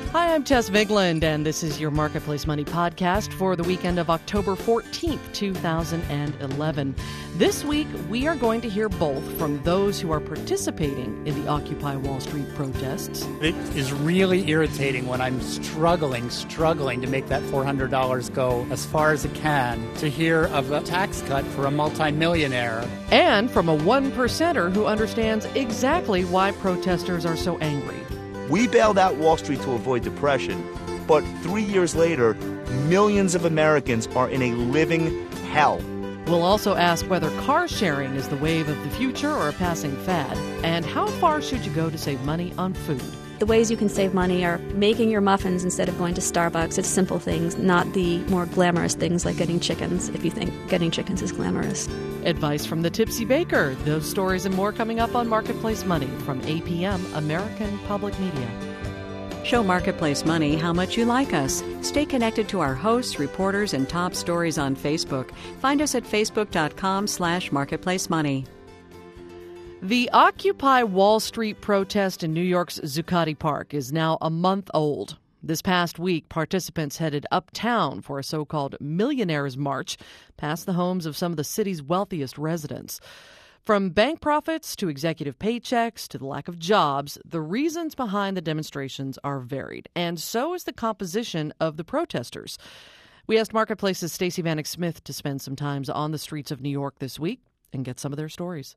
Hi, I'm Tess Vigland, and this is your Marketplace Money podcast for the weekend of October 14th, 2011. This week, we are going to hear both from those who are participating in the Occupy Wall Street protests. It is really irritating when I'm struggling to make that $400 go as far as it can, to hear of a tax cut for a multimillionaire. And from a one-percenter who understands exactly why protesters are so angry. We bailed out Wall Street to avoid depression, but 3 years later, millions of Americans are in a living hell. We'll also ask whether car sharing is the wave of the future or a passing fad, and how far should you go to save money on food? The ways you can save money are making your muffins instead of going to Starbucks. It's simple things, not the more glamorous things like getting chickens, if you think getting chickens is glamorous. Advice from the Tipsy Baker. Those stories and more coming up on Marketplace Money from APM, American Public Media. Show Marketplace Money how much you like us. Stay connected to our hosts, reporters, and top stories on Facebook. Find us at facebook.com/marketplacemoney. The Occupy Wall Street protest in New York's Zuccotti Park is now a month old. This past week, participants headed uptown for a so-called Millionaires' March past the homes of some of the city's wealthiest residents. From bank profits to executive paychecks to the lack of jobs, the reasons behind the demonstrations are varied, and so is the composition of the protesters. We asked Marketplace's Stacey Vanek Smith to spend some time on the streets of New York this week and get some of their stories.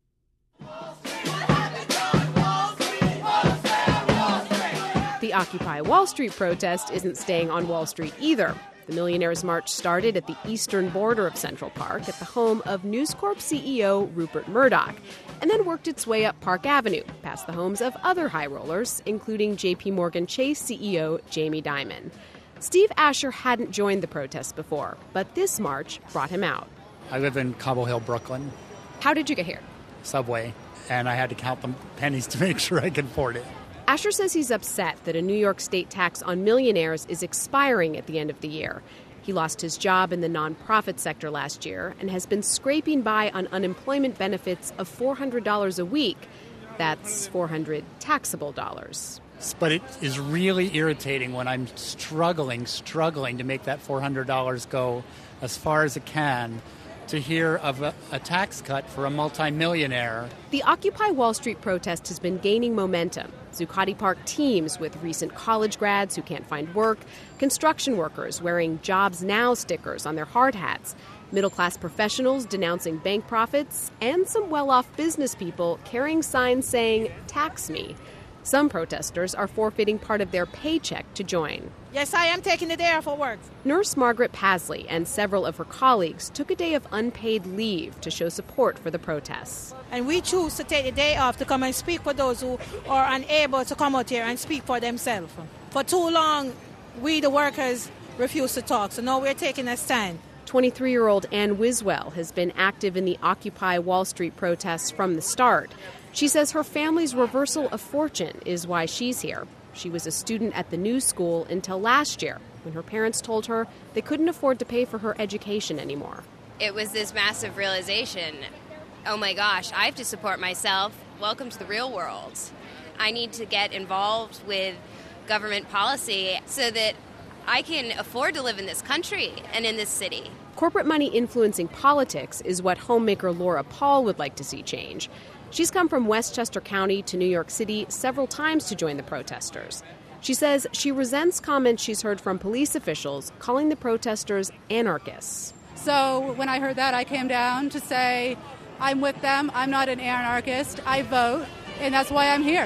The Occupy Wall Street protest isn't staying on Wall Street either. The Millionaires' March started at the eastern border of Central Park at the home of News Corp CEO Rupert Murdoch, and then worked its way up Park Avenue, past the homes of other high rollers, including J.P. Morgan Chase CEO Jamie Dimon. Steve Asher hadn't joined the protest before, but this march brought him out. I live in Cobble Hill, Brooklyn. How did you get here? Subway, and I had to count the pennies to make sure I could afford it. Asher says he's upset that a New York state tax on millionaires is expiring at the end of the year. He lost his job in the nonprofit sector last year and has been scraping by on unemployment benefits of $400 a week. That's $400 taxable dollars. But it is really irritating when I'm struggling to make that $400 go as far as it can, to hear of a tax cut for a multimillionaire. The Occupy Wall Street protest has been gaining momentum. Zuccotti Park teams with recent college grads who can't find work, construction workers wearing Jobs Now stickers on their hard hats, middle-class professionals denouncing bank profits, and some well-off business people carrying signs saying, "Tax me." Some protesters are forfeiting part of their paycheck to join. Yes, I am taking the day off of work. Nurse Margaret Pasley and several of her colleagues took a day of unpaid leave to show support for the protests. And we choose to take the day off to come and speak for those who are unable to come out here and speak for themselves. For too long, we, the workers, refused to talk, so now we're taking a stand. 23-year-old Ann Wiswell has been active in the Occupy Wall Street protests from the start. She says her family's reversal of fortune is why she's here. She was a student at the New School until last year, when her parents told her they couldn't afford to pay for her education anymore. It was this massive realization. Oh my gosh, I have to support myself. Welcome to the real world. I need to get involved with government policy so that I can afford to live in this country and in this city. Corporate money influencing politics is what homemaker Laura Paul would like to see change. She's come from Westchester County to New York City several times to join the protesters. She says she resents comments she's heard from police officials calling the protesters anarchists. So when I heard that, I came down to say, I'm with them, I'm not an anarchist, I vote, and that's why I'm here.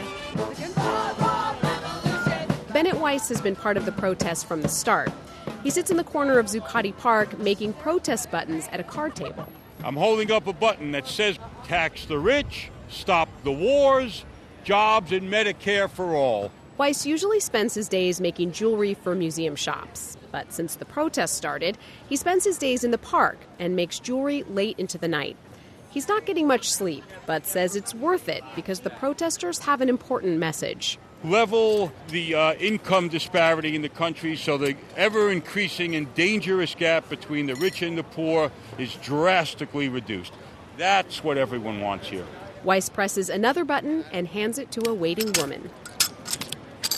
Bennett Weiss has been part of the protests from the start. He sits in the corner of Zuccotti Park making protest buttons at a card table. I'm holding up a button that says, tax the rich, stop the wars, jobs and Medicare for all. Weiss usually spends his days making jewelry for museum shops. But since the protest started, he spends his days in the park and makes jewelry late into the night. He's not getting much sleep, but says it's worth it because the protesters have an important message. Level the income disparity in the country so the ever-increasing and dangerous gap between the rich and the poor is drastically reduced. That's what everyone wants here. Weiss presses another button and hands it to a waiting woman.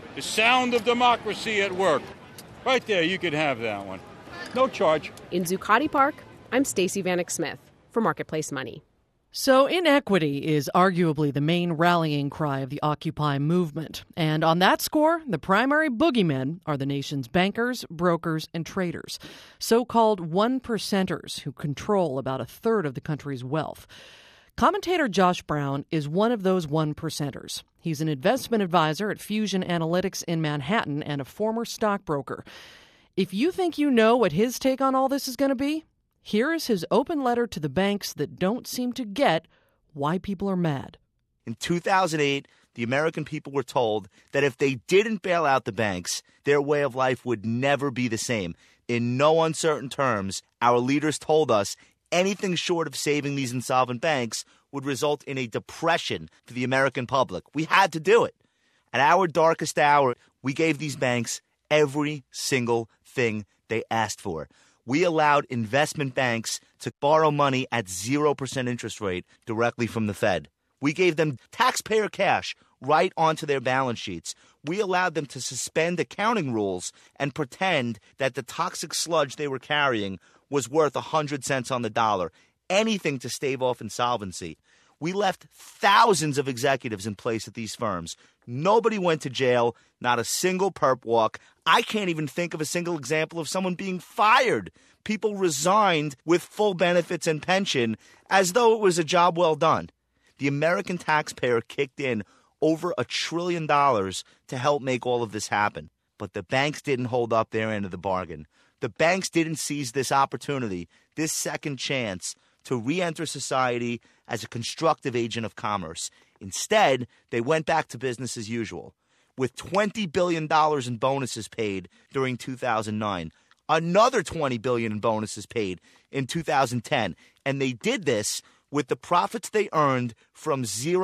The sound of democracy at work. Right there, you could have that one. No charge. In Zuccotti Park, I'm Stacey Vanek Smith for Marketplace Money. So inequity is arguably the main rallying cry of the Occupy movement. And on that score, the primary boogeymen are the nation's bankers, brokers, and traders, so-called one-percenters who control about a third of the country's wealth. Commentator Josh Brown is one of those one-percenters. He's an investment advisor at Fusion Analytics in Manhattan and a former stockbroker. If you think you know what his take on all this is going to be, here is his open letter to the banks that don't seem to get why people are mad. In 2008, the American people were told that if they didn't bail out the banks, their way of life would never be the same. In no uncertain terms, our leaders told us anything short of saving these insolvent banks would result in a depression for the American public. We had to do it. At our darkest hour, we gave these banks every single thing they asked for. We allowed investment banks to borrow money at 0% interest rate directly from the Fed. We gave them taxpayer cash right onto their balance sheets. We allowed them to suspend accounting rules and pretend that the toxic sludge they were carrying was worth 100 cents on the dollar, anything to stave off insolvency. We left thousands of executives in place at these firms. Nobody went to jail, not a single perp walk. I can't even think of a single example of someone being fired. People resigned with full benefits and pension as though it was a job well done. The American taxpayer kicked in over $1 trillion to help make all of this happen. But the banks didn't hold up their end of the bargain. The banks didn't seize this opportunity, this second chance, to re-enter society as a constructive agent of commerce. Instead, they went back to business as usual, with $20 billion in bonuses paid during 2009, another $20 billion in bonuses paid in 2010, and they did this with the profits they earned from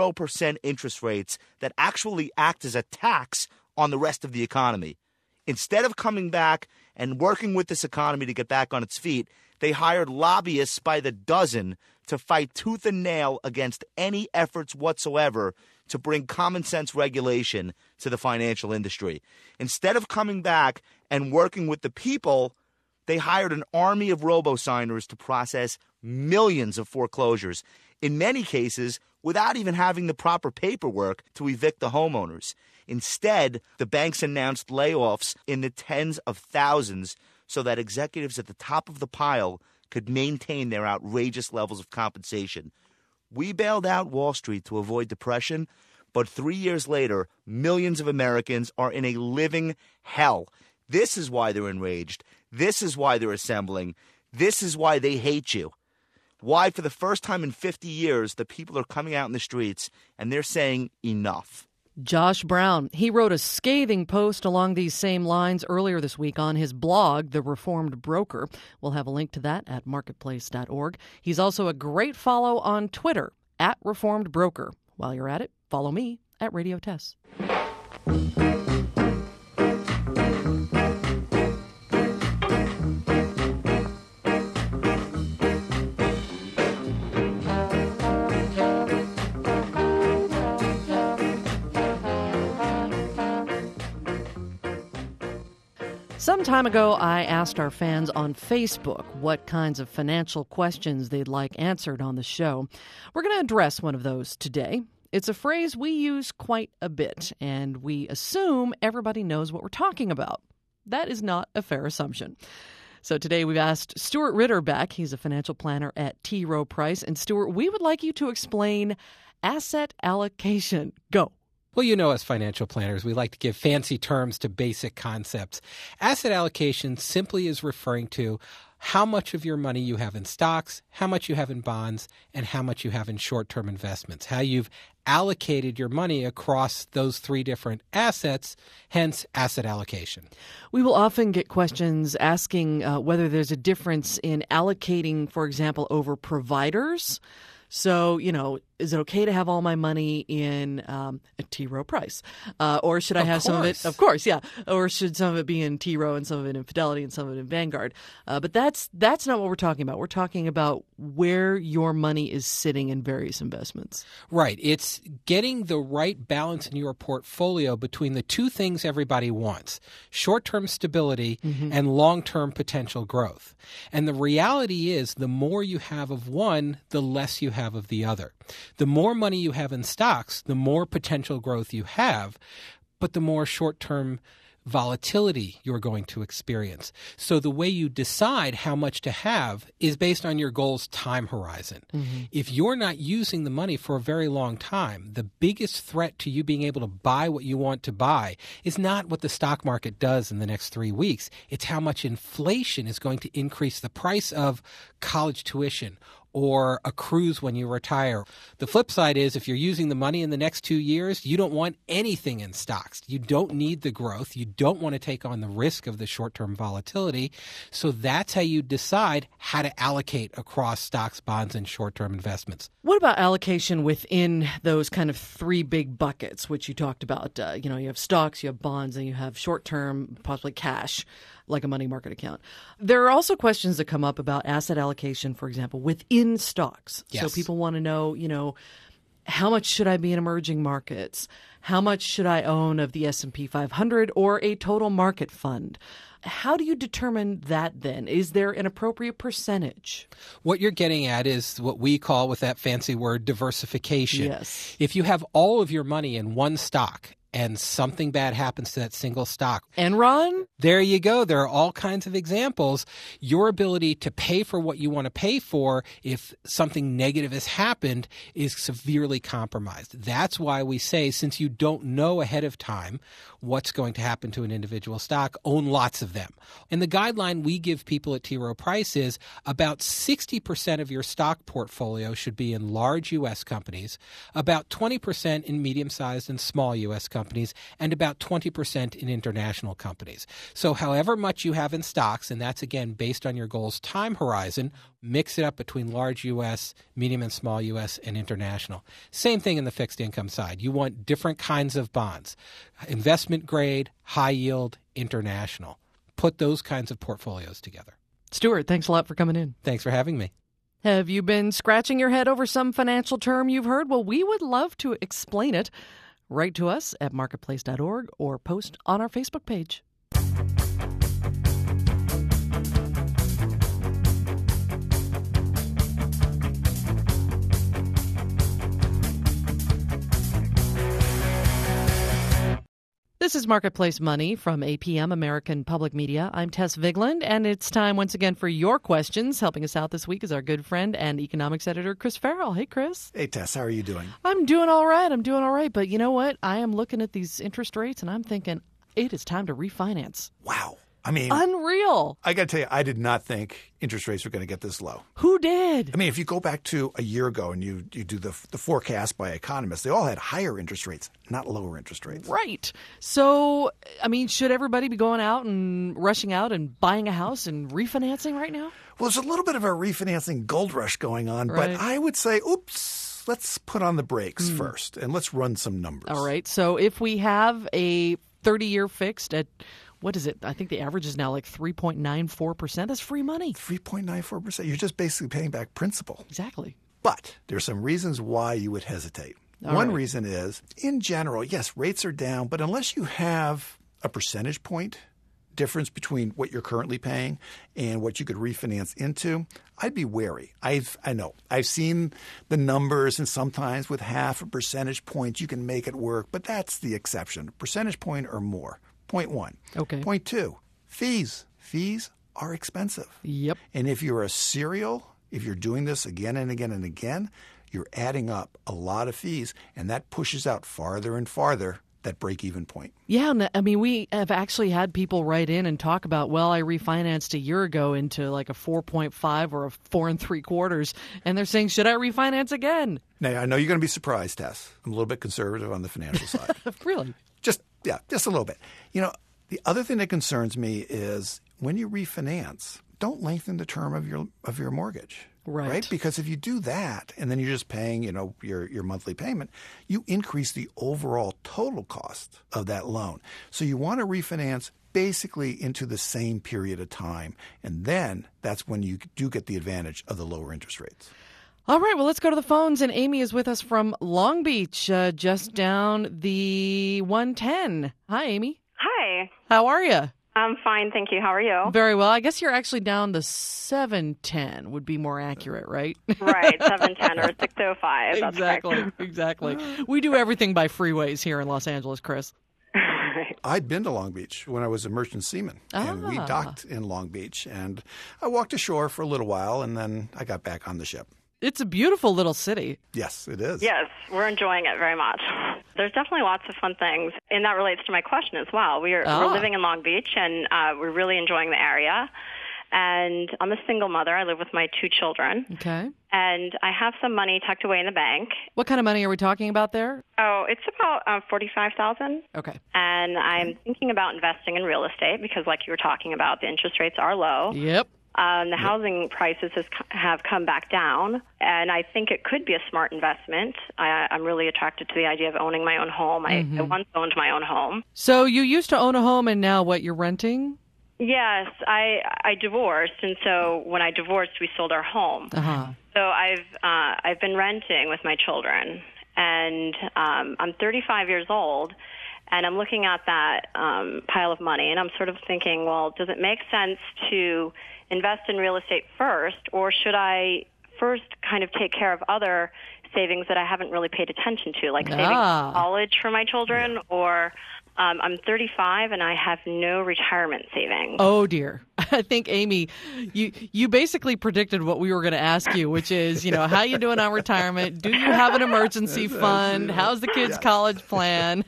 0% interest rates that actually act as a tax on the rest of the economy. Instead of coming back and working with this economy to get back on its feet, they hired lobbyists by the dozen to fight tooth and nail against any efforts whatsoever to bring common sense regulation to the financial industry. Instead of coming back and working with the people, they hired an army of robo-signers to process millions of foreclosures, in many cases without even having the proper paperwork to evict the homeowners. Instead, the banks announced layoffs in the tens of thousands so that executives at the top of the pile could maintain their outrageous levels of compensation. We bailed out Wall Street to avoid depression, but 3 years later, millions of Americans are in a living hell. This is why they're enraged. This is why they're assembling. This is why they hate you. Why, for the first time in 50 years, the people are coming out in the streets and they're saying enough. Josh Brown, he wrote a scathing post along these same lines earlier this week on his blog, The Reformed Broker. We'll have a link to that at marketplace.org. He's also a great follow on Twitter, @ReformedBroker. While you're at it, follow me at Radio Tess. Some time ago, I asked our fans on Facebook what kinds of financial questions they'd like answered on the show. We're going to address one of those today. It's a phrase we use quite a bit, and we assume everybody knows what we're talking about. That is not a fair assumption. So today we've asked Stuart Ritter back. He's a financial planner at T. Rowe Price. And Stuart, we would like you to explain asset allocation. Go. Well, you know, as financial planners, we like to give fancy terms to basic concepts. Asset allocation simply is referring to how much of your money you have in stocks, how much you have in bonds, and how much you have in short-term investments, how you've allocated your money across those three different assets, hence asset allocation. We will often get questions asking whether there's a difference in allocating, for example, over providers. So, you know, is it okay to have all my money in a T. Rowe Price? Or should I have some of it? Of course, yeah. Or should some of it be in T. Rowe and some of it in Fidelity and some of it in Vanguard? But that's not what we're talking about. We're talking about where your money is sitting in various investments. Right. It's getting the right balance in your portfolio between the two things everybody wants, short-term stability and long-term potential growth. And the reality is the more you have of one, the less you have of the other. The more money you have in stocks, the more potential growth you have, but the more short-term volatility you're going to experience. So the way you decide how much to have is based on your goal's time horizon. If you're not using the money for a very long time, the biggest threat to you being able to buy what you want to buy is not what the stock market does in the next 3 weeks. It's how much inflation is going to increase the price of college tuition or a cruise when you retire. The flip side is if you're using the money in the next 2 years, you don't want anything in stocks. You don't need the growth. You don't want to take on the risk of the short-term volatility. So that's how you decide how to allocate across stocks, bonds, and short-term investments. What about allocation within those kind of three big buckets, which you talked about? You have stocks, you have bonds, and you have short-term, possibly cash, like a money market account. There are also questions that come up about asset allocation, for example, within stocks. Yes. So people want to know, how much should I be in emerging markets? How much should I own of the S&P 500 or a total market fund? How do you determine that then? Is there an appropriate percentage? What you're getting at is what we call, with that fancy word, diversification. Yes. If you have all of your money in one stock and something bad happens to that single stock. Enron? There you go. There are all kinds of examples. Your ability to pay for what you want to pay for if something negative has happened is severely compromised. That's why we say, since you don't know ahead of time what's going to happen to an individual stock, own lots of them. And the guideline we give people at T. Rowe Price is about 60% of your stock portfolio should be in large U.S. companies, about 20% in medium-sized and small U.S. companies, and about 20% in international companies. So however much you have in stocks, and that's again based on your goal's time horizon, mix it up between large U.S., medium and small U.S., and international. Same thing in the fixed income side. You want different kinds of bonds, investment grade, high yield, international. Put those kinds of portfolios together. Stuart, thanks a lot for coming in. Thanks for having me. Have you been scratching your head over some financial term you've heard? Well, we would love to explain it. Write to us at marketplace.org or post on our Facebook page. This is Marketplace Money from APM, American Public Media. I'm Tess Vigland, and it's time once again for your questions. Helping us out this week is our good friend and economics editor, Chris Farrell. Hey, Chris. Hey, Tess. How are you doing? I'm doing all right. But you know what? I am looking at these interest rates, and I'm thinking it is time to refinance. Wow. I mean, unreal. I got to tell you, I did not think interest rates were going to get this low. Who did? I mean, if you go back to a year ago and you do the forecast by economists, they all had higher interest rates, not lower interest rates. Right. So, I mean, should everybody be going out and rushing out and buying a house and refinancing right now? Well, there's a little bit of a refinancing gold rush going on, right. But I would say, oops, let's put on the brakes first and let's run some numbers. All right. So if we have a 30-year fixed at what is it? I think the average is now like 3.94%. That's free money. 3.94%. You're just basically paying back principal. Exactly. But there's some reasons why you would hesitate. One reason is, in general, yes, rates are down, but unless you have a percentage point difference between what you're currently paying and what you could refinance into, I'd be wary. I know. I've seen the numbers, and sometimes with half a percentage point you can make it work, but that's the exception. Percentage point or more. Point one. Okay. Point two, fees. Fees are expensive. Yep. And if you're a serial, if you're doing this again and again and again, you're adding up a lot of fees, and that pushes out farther and farther that break-even point. Yeah, I mean, we have actually had people write in and talk about, well, I refinanced a year ago into like a 4.5 or a 4 3/4, and they're saying, should I refinance again? Now, I know you're going to be surprised, Tess. I'm a little bit conservative on the financial side. Really? Just a little bit. You know, the other thing that concerns me is when you refinance, don't lengthen the term of your mortgage. Right. Because if you do that and then you're just paying, your monthly payment, you increase the overall total cost of that loan. So you want to refinance basically into the same period of time. And then that's when you do get the advantage of the lower interest rates. All right, well, let's go to the phones. And Amy is with us from Long Beach, just down the 110. Hi, Amy. Hi. How are you? I'm fine, thank you. How are you? Very well. I guess you're actually down the 710 would be more accurate, right? Right, 710 or 605. That's exactly, correct. exactly. We do everything by freeways here in Los Angeles, Chris. I'd been to Long Beach when I was a merchant seaman, and we docked in Long Beach. And I walked ashore for a little while, and then I got back on the ship. It's a beautiful little city. Yes, it is. Yes, we're enjoying it very much. There's definitely lots of fun things, and that relates to my question as well. We're living in Long Beach, and we're really enjoying the area. And I'm a single mother. I live with my 2 children. Okay. And I have some money tucked away in the bank. What kind of money are we talking about there? Oh, it's about $45,000. Okay. And I'm thinking about investing in real estate because, like you were talking about, the interest rates are low. Yep. The housing prices have come back down, and I think it could be a smart investment. I'm really attracted to the idea of owning my own home. I once owned my own home. So you used to own a home, and now what, you're renting? Yes, I divorced, and so when I divorced, we sold our home. Uh-huh. So I've been renting with my children, and I'm 35 years old. And I'm looking at that pile of money, and I'm sort of thinking, well, does it make sense to invest in real estate first, or should I first kind of take care of other savings that I haven't really paid attention to, like saving for college for my children, or I'm 35 and I have no retirement savings. Oh, dear. I think, Amy, you basically predicted what we were going to ask you, which is, how you doing on retirement? Do you have an emergency fund? How's the kids' college plan?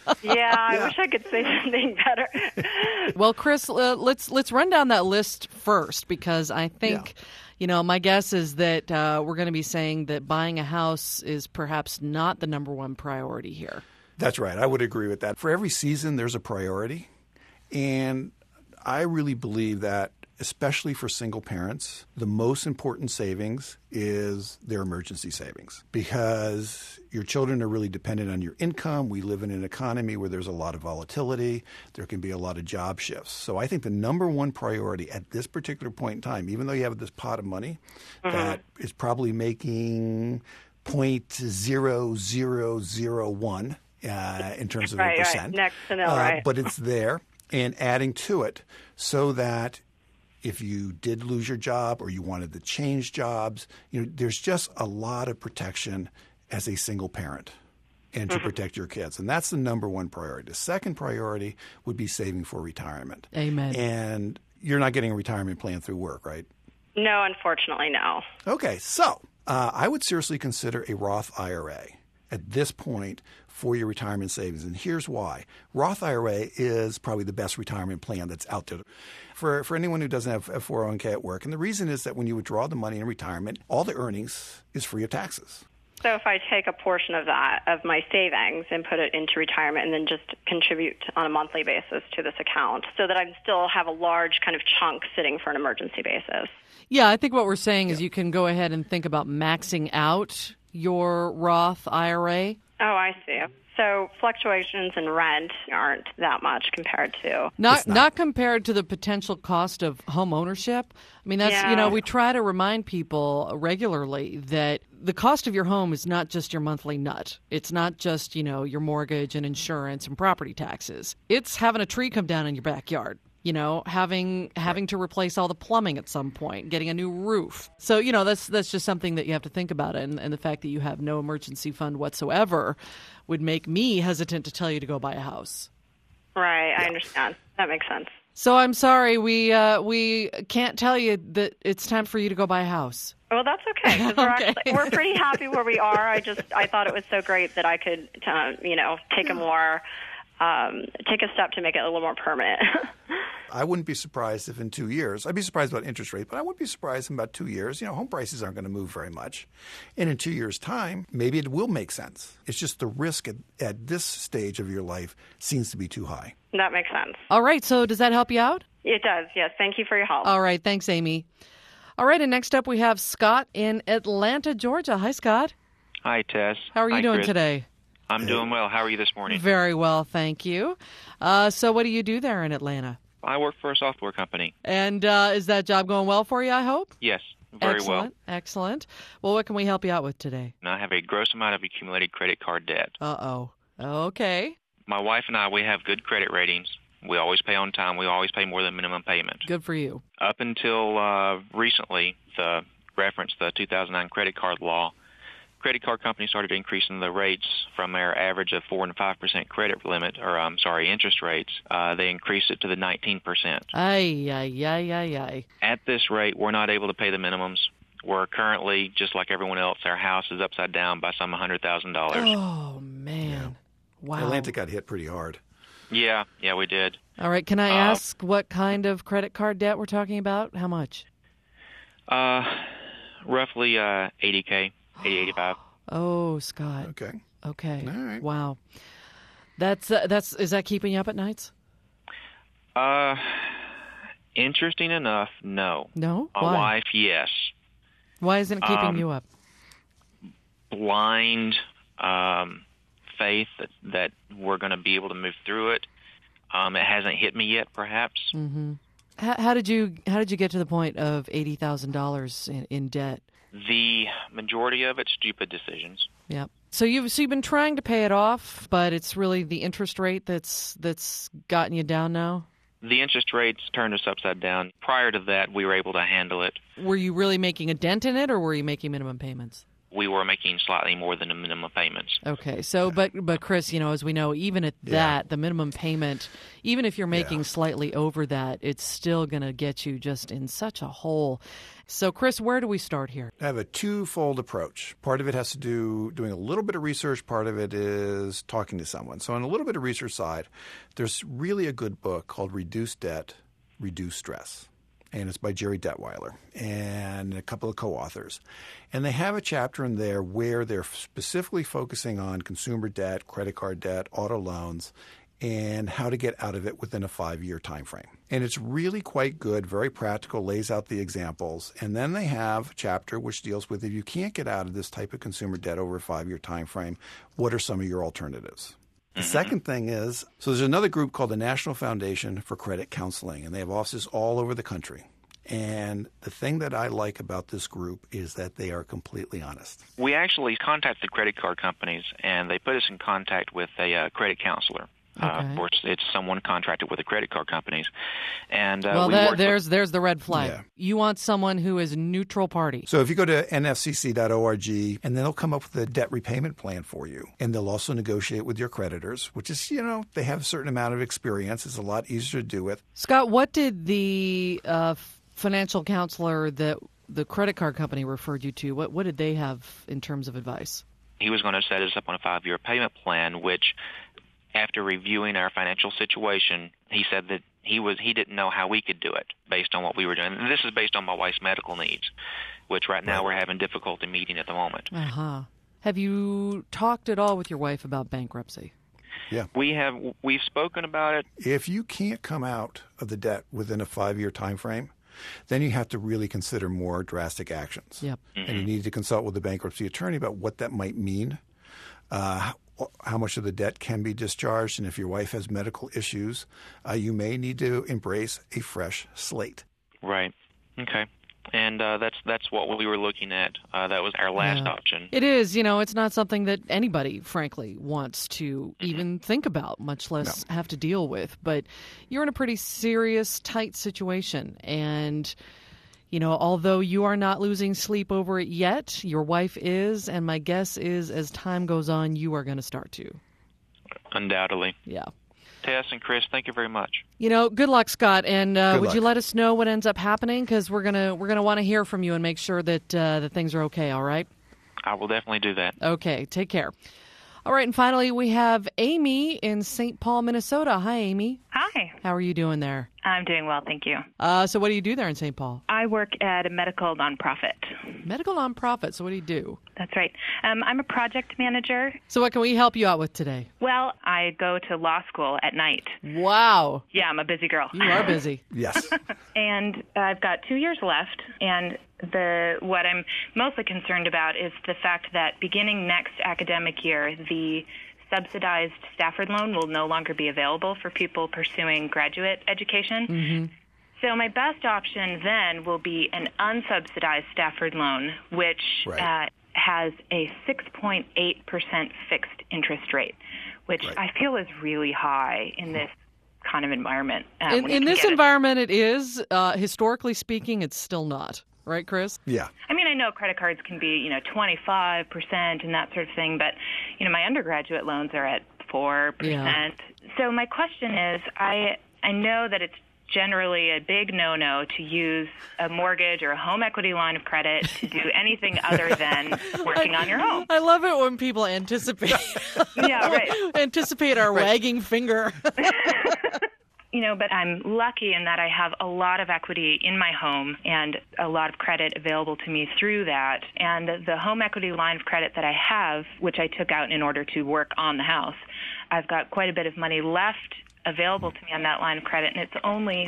I wish I could say something better. Well, Chris, let's run down that list first, because I think, my guess is that we're going to be saying that buying a house is perhaps not the number one priority here. That's right. I would agree with that. For every season, there's a priority. And I really believe that, especially for single parents, the most important savings is their emergency savings, because your children are really dependent on your income. We live in an economy where there's a lot of volatility. There can be a lot of job shifts. So I think the number one priority at this particular point in time, even though you have this pot of money that is probably making 0.0001 in terms of a percent. Next to nil, right. But it's there, and adding to it so that if you did lose your job or you wanted to change jobs, there's just a lot of protection as a single parent and to protect your kids. And that's the number one priority. The second priority would be saving for retirement. Amen. And you're not getting a retirement plan through work, right? No, unfortunately, no. Okay, so I would seriously consider a Roth IRA at this point for your retirement savings. And here's why. Roth IRA is probably the best retirement plan that's out there for anyone who doesn't have a 401k at work. And the reason is that when you withdraw the money in retirement, all the earnings is free of taxes. So if I take a portion of that, of my savings, and put it into retirement and then just contribute on a monthly basis to this account so that I still have a large kind of chunk sitting for an emergency basis. Yeah, I think what we're saying is you can go ahead and think about maxing out your Roth IRA. Oh, I see. So fluctuations in rent aren't that much compared to... Not compared to the potential cost of home ownership. I mean, that's, we try to remind people regularly that the cost of your home is not just your monthly nut. It's not just, your mortgage and insurance and property taxes. It's having a tree come down in your backyard. Having to replace all the plumbing at some point, getting a new roof. So, that's just something that you have to think about. And the fact that you have no emergency fund whatsoever would make me hesitant to tell you to go buy a house. Right. I understand. That makes sense. So I'm sorry, we can't tell you that it's time for you to go buy a house. Well, that's okay. 'Cause we're pretty happy where we are. I thought it was so great that I could, take a step to make it a little more permanent. I wouldn't be surprised if in 2 years, I'd be surprised about interest rate, but I wouldn't be surprised in about 2 years. Home prices aren't going to move very much. And in 2 years' time, maybe it will make sense. It's just the risk at this stage of your life seems to be too high. That makes sense. All right. So does that help you out? It does, yes. Thank you for your help. All right. Thanks, Amy. All right. And next up, we have Scott in Atlanta, Georgia. Hi, Scott. Hi, Tess. How are you doing Chris. today? I'm doing well. How are you this morning? Very well, thank you. So what do you do there in Atlanta? I work for a software company. And is that job going well for you, I hope? Yes, very well. Excellent. Well, what can we help you out with today? And I have a gross amount of accumulated credit card debt. Uh-oh. Okay. My wife and I, we have good credit ratings. We always pay on time. We always pay more than minimum payment. Good for you. Up until recently, the 2009 credit card law, credit card companies started increasing the rates from their average of 4 and 5% credit limit, interest rates. They increased it to the 19%. Ay. At this rate, we're not able to pay the minimums. We're currently, just like everyone else, our house is upside down by some $100,000. Oh, man. Wow. Atlanta got hit pretty hard. Yeah, we did. All right. Can I ask what kind of credit card debt we're talking about? How much? Roughly $80K. 85. Oh, Scott. Okay. All right. Wow. Is that keeping you up at nights? Interesting enough, no. No? My wife, yes. Why isn't it keeping you up? Blind faith that we're going to be able to move through it. It hasn't hit me yet, perhaps. Mm-hmm. How did you get to the point of $80,000 in debt? The majority of it, stupid decisions. Yep. So you've been trying to pay it off, but it's really the interest rate that's gotten you down now? The interest rates turned us upside down. Prior to that, we were able to handle it. Were you really making a dent in it, or were you making minimum payments? We were making slightly more than the minimum payments. Okay. So, but Chris, as we know, even at that, the minimum payment, even if you're making slightly over that, it's still going to get you just in such a hole. So, Chris, where do we start here? I have a twofold approach. Part of it has to do doing a little bit of research. Part of it is talking to someone. So on a little bit of research side, there's really a good book called Reduce Debt, Reduce Stress. And it's by Jerry Detweiler and a couple of co-authors. And they have a chapter in there where they're specifically focusing on consumer debt, credit card debt, auto loans, and how to get out of it within a 5-year time frame. And it's really quite good, very practical, lays out the examples. And then they have a chapter which deals with if you can't get out of this type of consumer debt over a 5-year time frame, what are some of your alternatives? The second thing is, so there's another group called the National Foundation for Credit Counseling, and they have offices all over the country. And the thing that I like about this group is that they are completely honest. We actually contacted credit card companies, and they put us in contact with a credit counselor. Of course, it's someone contracted with the credit card companies. And there's the red flag. Yeah. You want someone who is neutral party. So if you go to nfcc.org, and they'll come up with a debt repayment plan for you. And they'll also negotiate with your creditors, which is, they have a certain amount of experience. It's a lot easier to do with. Scott, what did the financial counselor that the credit card company referred you to, what did they have in terms of advice? He was going to set us up on a 5-year payment plan, which after reviewing our financial situation, he said that he didn't know how we could do it based on what we were doing. And this is based on my wife's medical needs, which right now we're having difficulty meeting at the moment. Have you talked at all with your wife about bankruptcy? Yeah. We've spoken about it. If you can't come out of the debt within a 5-year time frame, then you have to really consider more drastic actions. Yep. And you need to consult with the bankruptcy attorney about what that might mean. How much of the debt can be discharged, and if your wife has medical issues, you may need to embrace a fresh slate. Right. Okay. And that's what we were looking at. That was our last option. It is. It's not something that anybody, frankly, wants to even think about, much less have to deal with. But you're in a pretty serious, tight situation. And although you are not losing sleep over it yet, your wife is, and my guess is as time goes on, you are going to start to. Undoubtedly. Yeah. Tess and Chris, thank you very much. Good luck, Scott, and would you let us know what ends up happening? Because we're gonna want to hear from you and make sure that things are okay. All right. I will definitely do that. Okay. Take care. All right, and finally, we have Amy in St. Paul, Minnesota. Hi, Amy. Hi. How are you doing there? I'm doing well, thank you. So what do you do there in St. Paul? I work at a medical nonprofit. Medical nonprofit. So what do you do? That's right. I'm a project manager. So what can we help you out with today? Well, I go to law school at night. Wow. Yeah, I'm a busy girl. You are busy. Yes. And I've got 2 years left, and what I'm mostly concerned about is the fact that beginning next academic year, the subsidized Stafford loan will no longer be available for people pursuing graduate education. Mm-hmm. So my best option then will be an unsubsidized Stafford loan, which has a 6.8% fixed interest rate, which I feel is really high in this kind of environment. In this environment, it is. Historically speaking, it's still not. Right, Chris? Yeah. I mean, I know credit cards can be, 25% and that sort of thing, but, my undergraduate loans are at 4%. Yeah. So my question is, I know that it's generally a big no-no to use a mortgage or a home equity line of credit to do anything other than working on your home. I love it when people anticipate. Yeah, right. Anticipate our wagging finger. But I'm lucky in that I have a lot of equity in my home and a lot of credit available to me through that. And the home equity line of credit that I have, which I took out in order to work on the house, I've got quite a bit of money left available to me on that line of credit, and it's only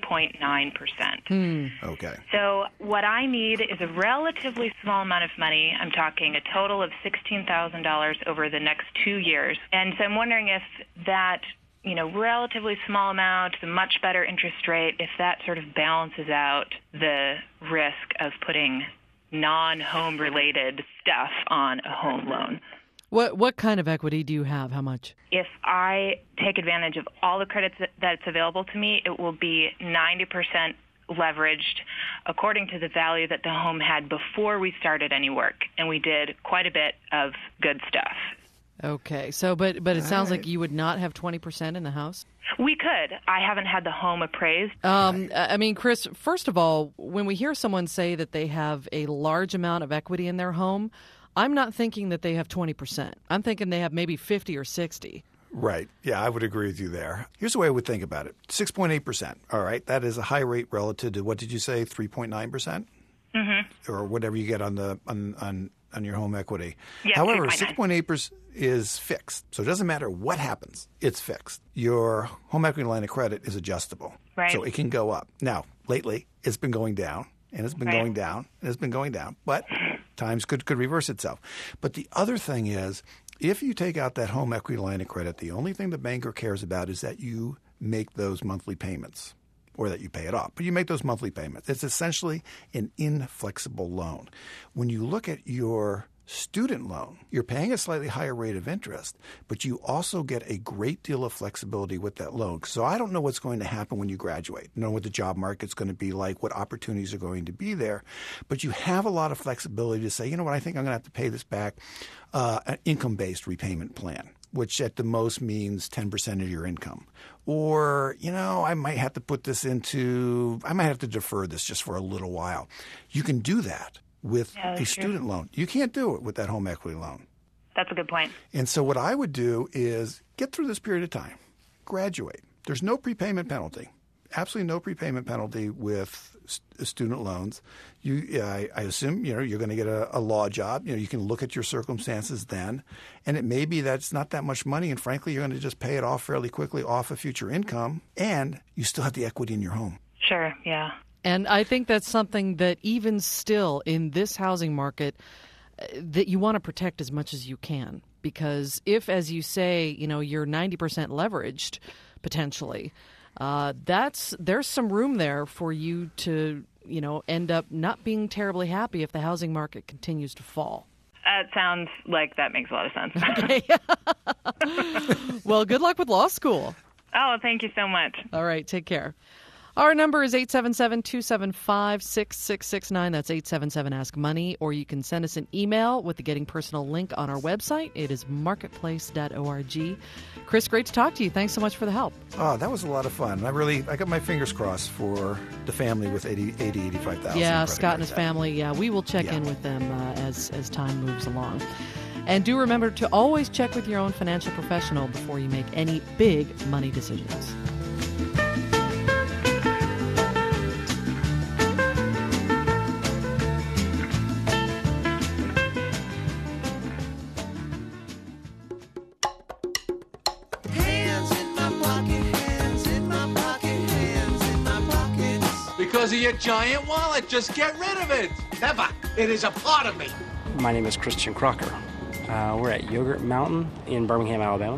3.9%. Okay. So what I need is a relatively small amount of money. I'm talking a total of $16,000 over the next 2 years. And so I'm wondering if that relatively small amount, a much better interest rate, if that sort of balances out the risk of putting non-home related stuff on a home loan. What kind of equity do you have? How much? If I take advantage of all the credits that's available to me, it will be 90% leveraged according to the value that the home had before we started any work. And we did quite a bit of good stuff. Okay. So, but it sounds like you would not have 20% in the house? We could. I haven't had the home appraised. I mean, Chris, first of all, when we hear someone say that they have a large amount of equity in their home, I'm not thinking that they have 20%. I'm thinking they have maybe 50 or 60. Right. Yeah, I would agree with you there. Here's the way I would think about it. 6.8%. All right. That is a high rate relative to, what did you say, 3.9%? Mm-hmm. Or whatever you get on the on your home equity. Yeah, however, 3.9. 6.8% is fixed. So it doesn't matter what happens. It's fixed. Your home equity line of credit is adjustable. Right. So it can go up. Now, lately, it's been going down, and it's been going down, and it's been going down. But times could reverse itself. But the other thing is, if you take out that home equity line of credit, the only thing the banker cares about is that you make those monthly payments or that you pay it off. But you make those monthly payments. It's essentially an inflexible loan. When you look at your student loan, you're paying a slightly higher rate of interest, but you also get a great deal of flexibility with that loan. So I don't know what's going to happen when you graduate. I don't know what the job market's going to be like, what opportunities are going to be there. But you have a lot of flexibility to say, you know what, I think I'm going to have to pay this back, an income-based repayment plan, which at the most means 10% of your income. Or, I might have to I might have to defer this just for a little while. You can do that with a student loan. You can't do it with that home equity loan. That's a good point. And so what I would do is get through this period of time, graduate. There's no prepayment penalty, absolutely no prepayment penalty with student loans. I assume, you're going to get a law job. You can look at your circumstances then, and it may be that it's not that much money, and frankly, you're going to just pay it off fairly quickly off of future income, and you still have the equity in your home. Sure, yeah. And I think that's something that even still in this housing market that you want to protect as much as you can. Because if, as you say, you're 90% leveraged potentially, there's some room there for you to, end up not being terribly happy if the housing market continues to fall. It sounds like that makes a lot of sense. Okay. Well, good luck with law school. Oh, thank you so much. All right, take care. Our number is 877-275-6669. That's 877-ASK-MONEY. Or you can send us an email with the Getting Personal link on our website. It is marketplace.org. Chris, great to talk to you. Thanks so much for the help. Oh, that was a lot of fun. I got my fingers crossed for the family with $85,000. Yeah, Scott and his family. Yeah, we will check in with them as time moves along. And do remember to always check with your own financial professional before you make any big money decisions. because of your giant wallet. Just get rid of it. Never. It is a part of me. My name is Christian Crocker. We're at Yogurt Mountain in Birmingham, Alabama.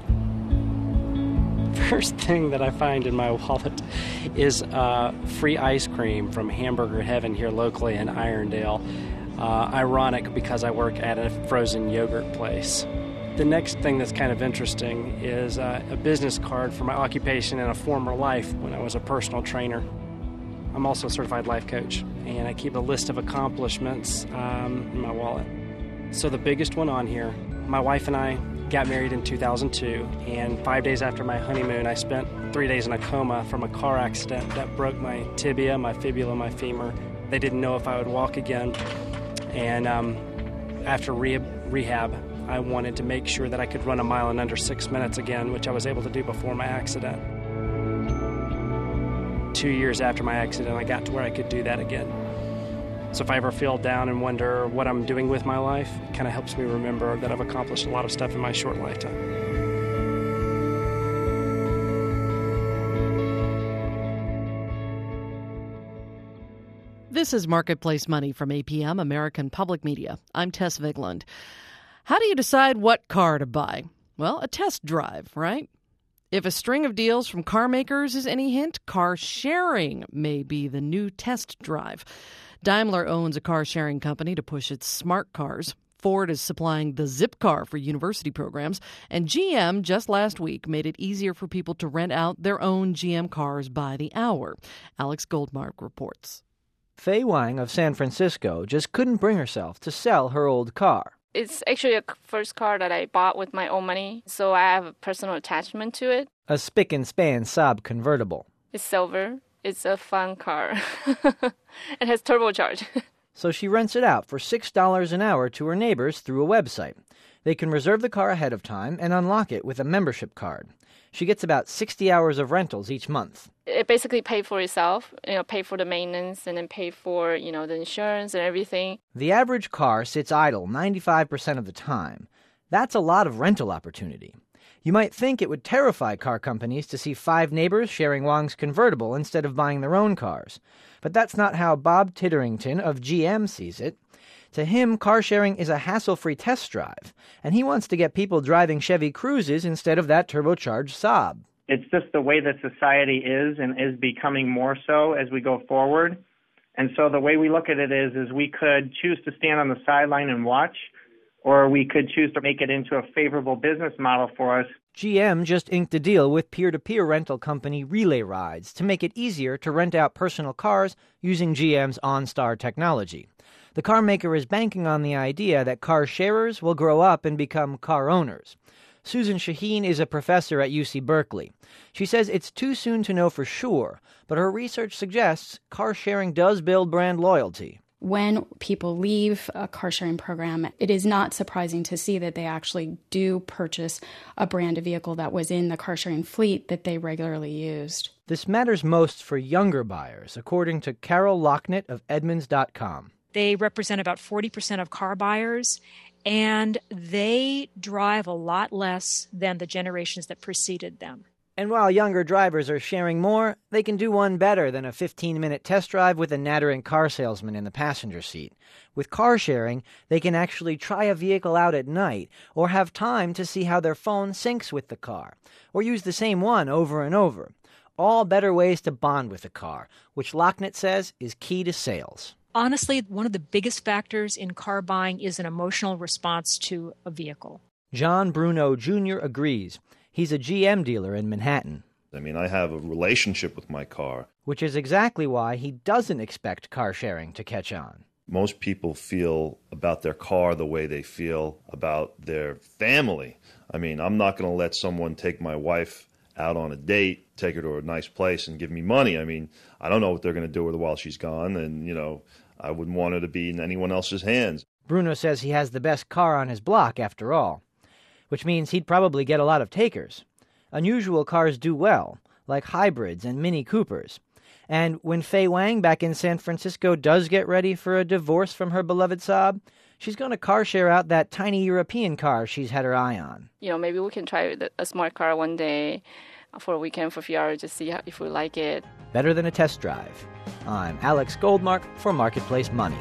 First thing that I find in my wallet is free ice cream from Hamburger Heaven here locally in Irondale. Ironic because I work at a frozen yogurt place. The next thing that's kind of interesting is a business card for my occupation in a former life when I was a personal trainer. I'm also a certified life coach, and I keep a list of accomplishments in my wallet. So the biggest one on here, my wife and I got married in 2002, and 5 days after my honeymoon, I spent 3 days in a coma from a car accident that broke my tibia, my fibula, my femur. They didn't know if I would walk again, and after rehab, I wanted to make sure that I could run a mile in under 6 minutes again, which I was able to do before my accident. 2 years after my accident, I got to where I could do that again. So if I ever feel down and wonder what I'm doing with my life, it kind of helps me remember that I've accomplished a lot of stuff in my short lifetime. This is Marketplace Money from APM, American Public Media. I'm Tess Vigland. How do you decide what car to buy? Well, a test drive, right? If a string of deals from car makers is any hint, car sharing may be the new test drive. Daimler owns a car-sharing company to push its smart cars. Ford is supplying the Zipcar for university programs. And GM, just last week, made it easier for people to rent out their own GM cars by the hour. Alex Goldmark reports. Fei Wang of San Francisco just couldn't bring herself to sell her old car. It's actually a first car that I bought with my own money, so I have a personal attachment to it. A spick-and-span Saab convertible. It's silver. It's a fun car. It has turbocharge. So she rents it out for $6 an hour to her neighbors through a website. They can reserve the car ahead of time and unlock it with a membership card. She gets about 60 hours of rentals each month. It basically pays for itself, pay for the maintenance and then pay for, the insurance and everything. The average car sits idle 95% of the time. That's a lot of rental opportunity. You might think it would terrify car companies to see 5 neighbors sharing Wang's convertible instead of buying their own cars. But that's not how Bob Titterington of GM sees it. To him, car sharing is a hassle-free test drive, and he wants to get people driving Chevy Cruzes instead of that turbocharged Saab. It's just the way that society is and is becoming more so as we go forward. And so the way we look at it is we could choose to stand on the sideline and watch, or we could choose to make it into a favorable business model for us. GM just inked a deal with peer-to-peer rental company Relay Rides to make it easier to rent out personal cars using GM's OnStar technology. The car maker is banking on the idea that car sharers will grow up and become car owners. Susan Shaheen is a professor at UC Berkeley. She says it's too soon to know for sure, but her research suggests car sharing does build brand loyalty. When people leave a car-sharing program, it is not surprising to see that they actually do purchase a brand of vehicle that was in the car-sharing fleet that they regularly used. This matters most for younger buyers, according to Carol Locknett of Edmunds.com. They represent about 40% of car buyers, and they drive a lot less than the generations that preceded them. And while younger drivers are sharing more, they can do one better than a 15-minute test drive with a nattering car salesman in the passenger seat. With car sharing, they can actually try a vehicle out at night, or have time to see how their phone syncs with the car, or use the same one over and over. All better ways to bond with a car, which Locknett says is key to sales. Honestly, one of the biggest factors in car buying is an emotional response to a vehicle. John Bruno Jr. agrees. He's a GM dealer in Manhattan. I mean, I have a relationship with my car. Which is exactly why he doesn't expect car sharing to catch on. Most people feel about their car the way they feel about their family. I mean, I'm not going to let someone take my wife out on a date, take her to a nice place, and give me money. I mean, I don't know what they're going to do with her while she's gone, and, I wouldn't want her to be in anyone else's hands. Bruno says he has the best car on his block, after all, which means he'd probably get a lot of takers. Unusual cars do well, like hybrids and Mini Coopers. And when Fei Wang back in San Francisco does get ready for a divorce from her beloved Saab, she's going to car share out that tiny European car she's had her eye on. Maybe we can try a smart car one day for a weekend for a few hours to see if we like it. better than a test drive. I'm Alex Goldmark for Marketplace Money.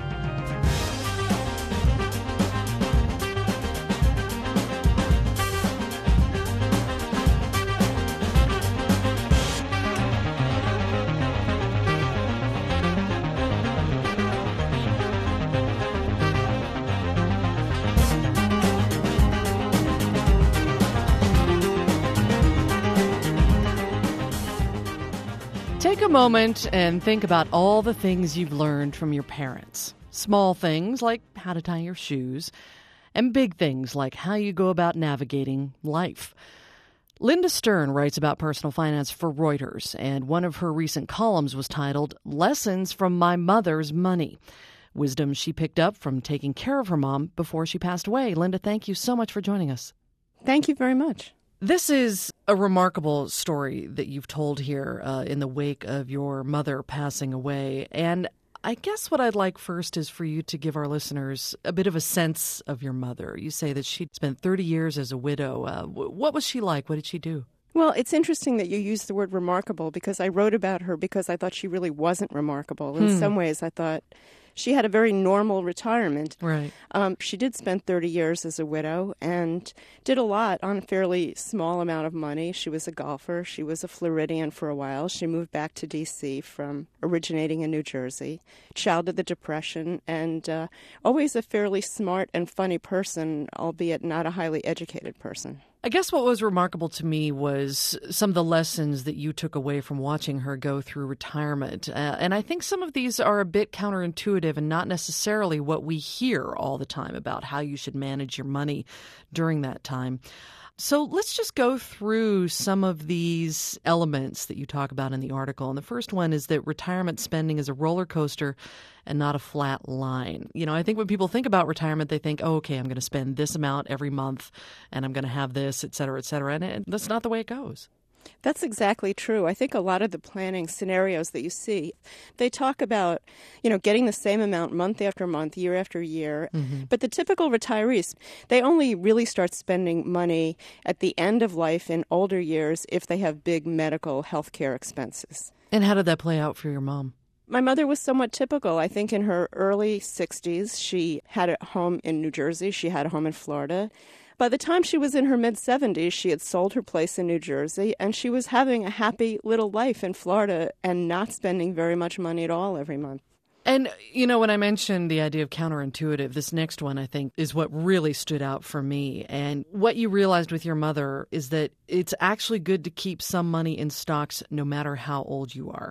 Take a moment and think about all the things you've learned from your parents. Small things like how to tie your shoes, and big things like how you go about navigating life. Linda Stern writes about personal finance for Reuters, and one of her recent columns was titled Lessons from My Mother's Money. Wisdom she picked up from taking care of her mom before she passed away. Linda, thank you so much for joining us. Thank you very much. This is a remarkable story that you've told here in the wake of your mother passing away. And I guess what I'd like first is for you to give our listeners a bit of a sense of your mother. You say that she spent 30 years as a widow. What was she like? What did she do? Well, it's interesting that you used the word remarkable because I wrote about her because I thought she really wasn't remarkable. In some ways, I thought she had a very normal retirement. Right. She did spend 30 years as a widow and did a lot on a fairly small amount of money. She was a golfer. She was a Floridian for a while. She moved back to D.C. from originating in New Jersey. Child of the Depression and always a fairly smart and funny person, albeit not a highly educated person. I guess what was remarkable to me was some of the lessons that you took away from watching her go through retirement. And I think some of these are a bit counterintuitive and not necessarily what we hear all the time about how you should manage your money during that time. So let's just go through some of these elements that you talk about in the article. And the first one is that retirement spending is a roller coaster and not a flat line. You know, I think when people think about retirement, they think, oh, okay, I'm going to spend this amount every month and I'm going to have this, et cetera, et cetera. And that's not the way it goes. That's exactly true. I think a lot of the planning scenarios that you see, they talk about, getting the same amount month after month, year after year. Mm-hmm. But the typical retirees, they only really start spending money at the end of life in older years if they have big medical health care expenses. And how did that play out for your mom? My mother was somewhat typical. I think in her early 60s, she had a home in New Jersey. She had a home in Florida. By the time she was in her mid-70s, she had sold her place in New Jersey, and she was having a happy little life in Florida and not spending very much money at all every month. And, when I mentioned the idea of counterintuitive, this next one, I think, is what really stood out for me. And what you realized with your mother is that it's actually good to keep some money in stocks no matter how old you are.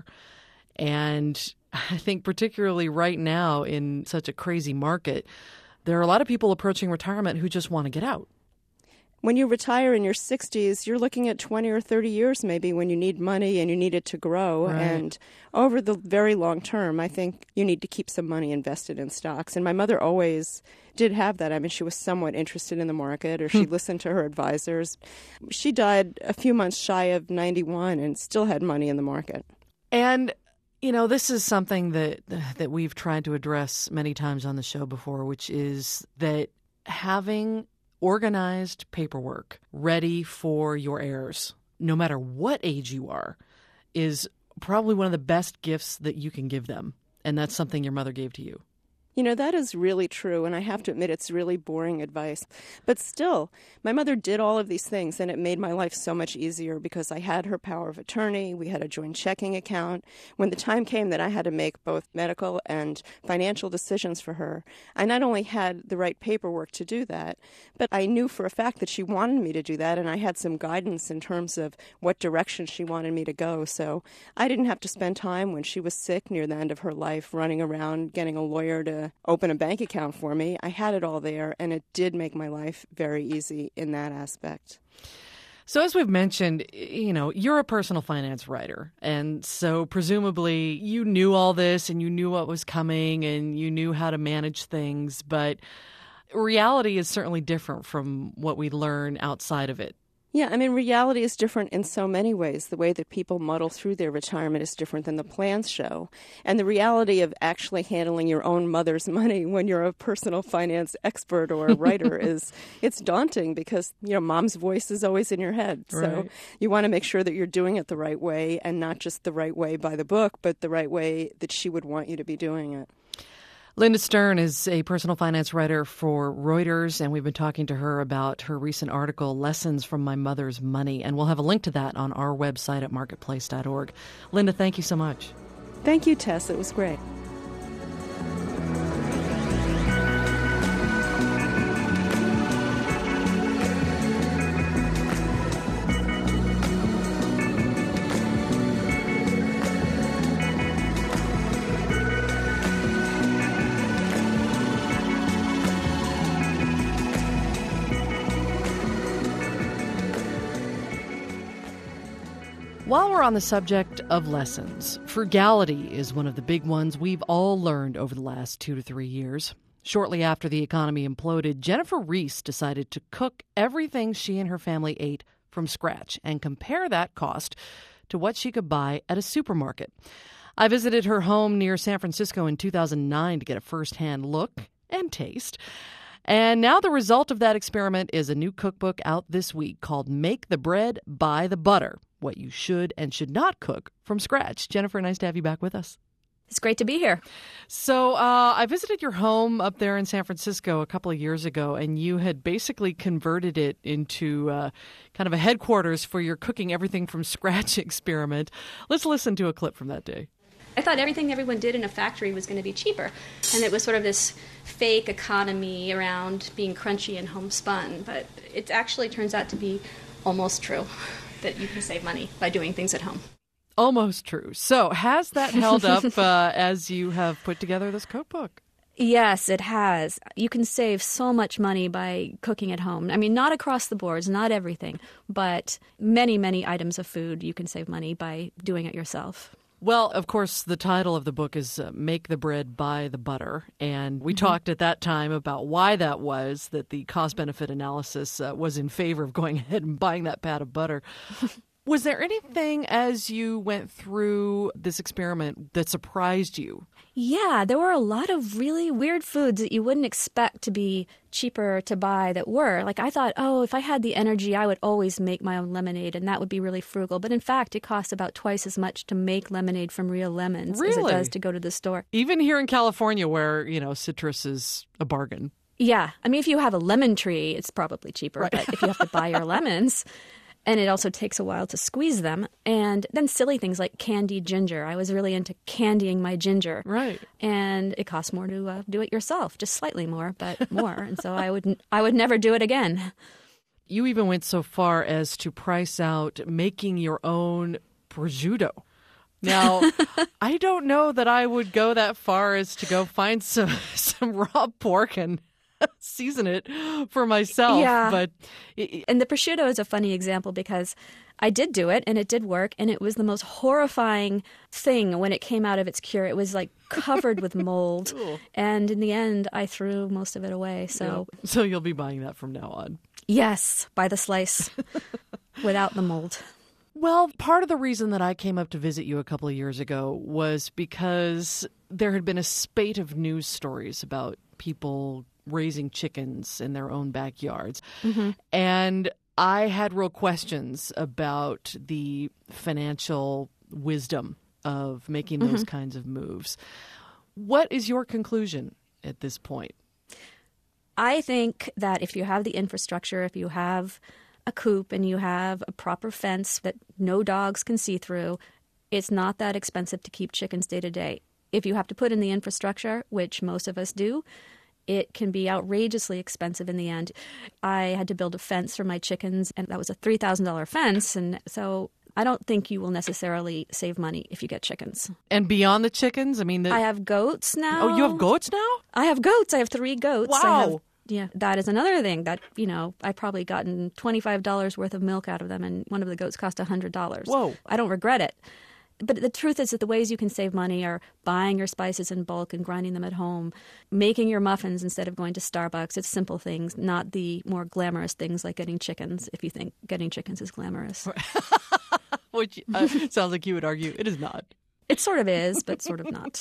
And I think particularly right now in such a crazy market, there are a lot of people approaching retirement who just want to get out. When you retire in your 60s, you're looking at 20 or 30 years maybe when you need money and you need it to grow. Right. And over the very long term, I think you need to keep some money invested in stocks. And my mother always did have that. I mean, she was somewhat interested in the market, or she listened to her advisors. She died a few months shy of 91 and still had money in the market. And this is something that we've tried to address many times on the show before, which is that having organized paperwork ready for your heirs, no matter what age you are, is probably one of the best gifts that you can give them. And that's something your mother gave to you. That is really true, and I have to admit it's really boring advice. But still, my mother did all of these things, and it made my life so much easier because I had her power of attorney, we had a joint checking account. When the time came that I had to make both medical and financial decisions for her, I not only had the right paperwork to do that, but I knew for a fact that she wanted me to do that, and I had some guidance in terms of what direction she wanted me to go. So I didn't have to spend time when she was sick near the end of her life running around getting a lawyer to open a bank account for me. I had it all there, and it did make my life very easy in that aspect. So as we've mentioned, you're a personal finance writer, and so presumably you knew all this and you knew what was coming and you knew how to manage things, but reality is certainly different from what we learn outside of it. Yeah, I mean, reality is different in so many ways. The way that people muddle through their retirement is different than the plans show. And the reality of actually handling your own mother's money when you're a personal finance expert or a writer it's daunting because, mom's voice is always in your head. So Right. you want to make sure that you're doing it the right way, and not just the right way by the book, but the right way that she would want you to be doing it. Linda Stern is a personal finance writer for Reuters, and we've been talking to her about her recent article, Lessons from My Mother's Money. And we'll have a link to that on our website at marketplace.org. Linda, thank you so much. Thank you, Tess. It was great. While we're on the subject of lessons, frugality is one of the big ones we've all learned over the last 2 to 3 years. Shortly after the economy imploded, Jennifer Reese decided to cook everything she and her family ate from scratch and compare that cost to what she could buy at a supermarket. I visited her home near San Francisco in 2009 to get a first-hand look and taste. And now the result of that experiment is a new cookbook out this week called Make the Bread, Buy the Butter, what you should and should not cook from scratch. Jennifer, nice to have you back with us. It's great to be here. So I visited your home up there in San Francisco a couple of years ago, and you had basically converted it into kind of a headquarters for your cooking everything from scratch experiment. Let's listen to a clip from that day. I thought everything everyone did in a factory was going to be cheaper, and it was sort of this fake economy around being crunchy and homespun, but it actually turns out to be almost true that you can save money by doing things at home. Almost true. So has that held up as you have put together this cookbook? Yes, it has. You can save so much money by cooking at home. I mean, not across the boards, not everything, but many, many items of food you can save money by doing it yourself. Well, of course, the title of the book is Make the Bread, Buy the Butter. And we talked at that time about why that was, that the cost-benefit analysis was in favor of going ahead and buying that pat of butter. Was there anything as you went through this experiment that surprised you? Yeah, there were a lot of really weird foods that you wouldn't expect to be cheaper to buy that were. Like I thought, if I had the energy, I would always make my own lemonade, and that would be really frugal. But in fact, it costs about twice as much to make lemonade from real lemons as it does to go to the store. Even here in California where, citrus is a bargain. Yeah. I mean, if you have a lemon tree, it's probably cheaper. Right. But if you have to buy your lemons... And it also takes a while to squeeze them. And then silly things like candied ginger. I was really into candying my ginger. Right. And it costs more to do it yourself, just slightly more, but more. And so I would never do it again. You even went so far as to price out making your own prosciutto. Now, I don't know that I would go that far as to go find some raw pork and season it for myself. Yeah. But and the prosciutto is a funny example because I did do it and it did work, and it was the most horrifying thing when it came out of its cure. It was like covered with mold. And in the end, I threw most of it away. So you'll be buying that from now on. Yes, by the slice without the mold. Well, part of the reason that I came up to visit you a couple of years ago was because there had been a spate of news stories about people raising chickens in their own backyards. Mm-hmm. And I had real questions about the financial wisdom of making those kinds of moves. What is your conclusion at this point? I think that if you have the infrastructure, if you have a coop and you have a proper fence that no dogs can see through, it's not that expensive to keep chickens day to day. If you have to put in the infrastructure, which most of us do, it can be outrageously expensive in the end. I had to build a fence for my chickens, and that was a $3,000 fence. And so I don't think you will necessarily save money if you get chickens. And beyond the chickens? I mean, I have goats now. Oh, you have goats now? I have goats. I have 3 goats. Wow. Yeah, that is another thing that, I probably gotten $25 worth of milk out of them, and one of the goats cost $100. Whoa. I don't regret it. But the truth is that the ways you can save money are buying your spices in bulk and grinding them at home, making your muffins instead of going to Starbucks. It's simple things, not the more glamorous things like getting chickens, if you think getting chickens is glamorous. Which sounds like you would argue it is not. It sort of is, but sort of not.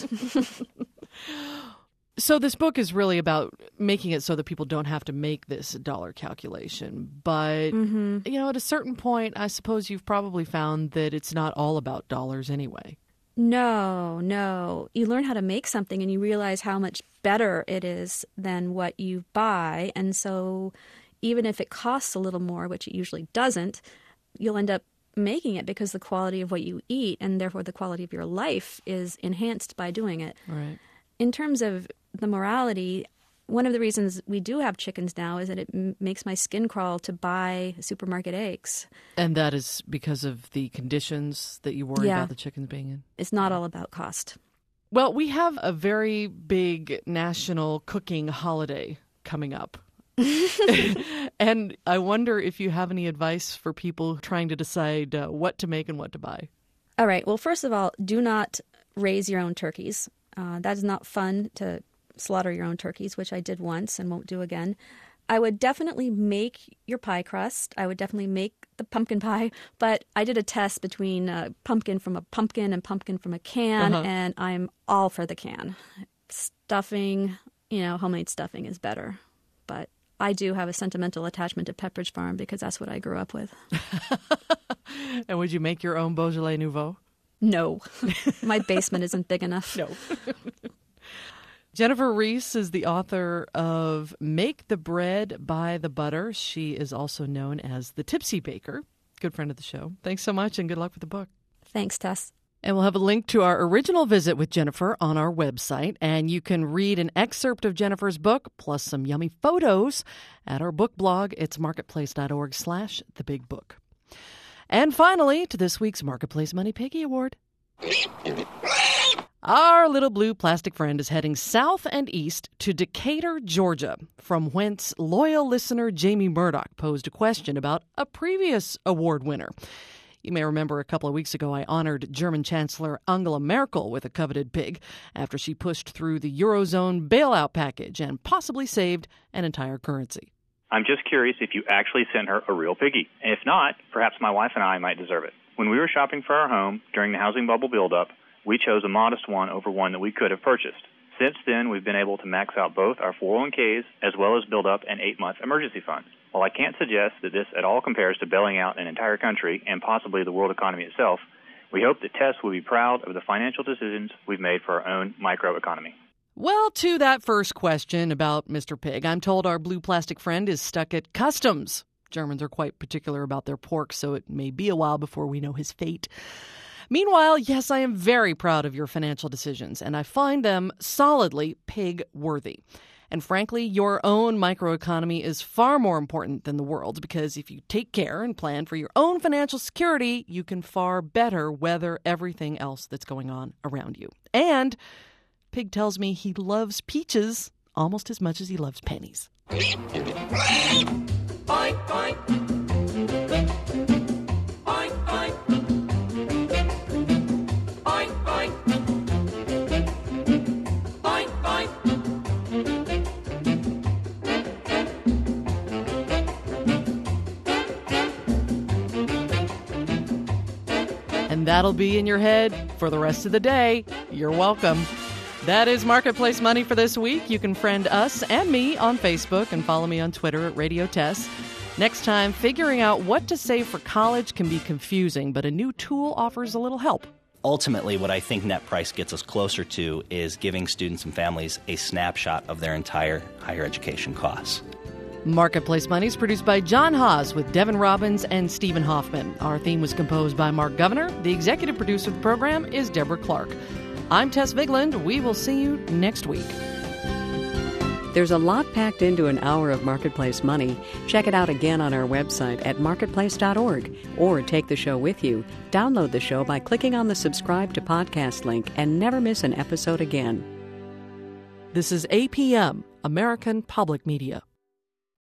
So this book is really about making it so that people don't have to make this dollar calculation. But, at a certain point, I suppose you've probably found that it's not all about dollars anyway. No. You learn how to make something and you realize how much better it is than what you buy. And so even if it costs a little more, which it usually doesn't, you'll end up making it because the quality of what you eat and therefore the quality of your life is enhanced by doing it. Right. In terms of the morality, one of the reasons we do have chickens now is that it makes my skin crawl to buy supermarket eggs. And that is because of the conditions that you worry about the chickens being in? It's not all about cost. Well, we have a very big national cooking holiday coming up. And I wonder if you have any advice for people trying to decide what to make and what to buy. All right. Well, first of all, do not raise your own turkeys. That is not fun to slaughter your own turkeys, which I did once and won't do again. I would definitely make your pie crust. I would definitely make the pumpkin pie. But I did a test between pumpkin from a pumpkin and pumpkin from a can, and I'm all for the can. Stuffing, homemade stuffing is better. But I do have a sentimental attachment to Pepperidge Farm because that's what I grew up with. And would you make your own Beaujolais Nouveau? No. My basement isn't big enough. No. Jennifer Reese is the author of Make the Bread, Buy the Butter. She is also known as the Tipsy Baker. Good friend of the show. Thanks so much and good luck with the book. Thanks, Tess. And we'll have a link to our original visit with Jennifer on our website. And you can read an excerpt of Jennifer's book, plus some yummy photos, at our book blog. It's marketplace.org/thebigbook. And finally, to this week's Marketplace Money Piggy Award. Our little blue plastic friend is heading south and east to Decatur, Georgia, from whence loyal listener Jamie Murdoch posed a question about a previous award winner. You may remember a couple of weeks ago I honored German Chancellor Angela Merkel with a coveted pig after she pushed through the Eurozone bailout package and possibly saved an entire currency. I'm just curious if you actually sent her a real piggy. And if not, perhaps my wife and I might deserve it. When we were shopping for our home during the housing bubble buildup, we chose a modest one over one that we could have purchased. Since then, we've been able to max out both our 401ks as well as build up an 8-month emergency fund. While I can't suggest that this at all compares to bailing out an entire country and possibly the world economy itself, we hope that Tess will be proud of the financial decisions we've made for our own microeconomy. Well, to that first question about Mr. Pig, I'm told our blue plastic friend is stuck at customs. Germans are quite particular about their pork, so it may be a while before we know his fate. Meanwhile, yes, I am very proud of your financial decisions, and I find them solidly pig-worthy. And frankly, your own microeconomy is far more important than the world's, because if you take care and plan for your own financial security, you can far better weather everything else that's going on around you. And Pig tells me he loves peaches almost as much as he loves pennies. Oink, oink. Oink, oink. Oink, oink. Oink, oink. And that'll be in your head for the rest of the day. You're welcome. That is Marketplace Money for this week. You can friend us and me on Facebook and follow me on Twitter at Radio Tess. Next time, figuring out what to save for college can be confusing, but a new tool offers a little help. Ultimately, what I think Net Price gets us closer to is giving students and families a snapshot of their entire higher education costs. Marketplace Money is produced by John Haas with Devin Robbins and Stephen Hoffman. Our theme was composed by Mark Governor. The executive producer of the program is Deborah Clark. I'm Tess Vigland. We will see you next week. There's a lot packed into an hour of Marketplace Money. Check it out again on our website at marketplace.org or take the show with you. Download the show by clicking on the subscribe to podcast link and never miss an episode again. This is APM, American Public Media.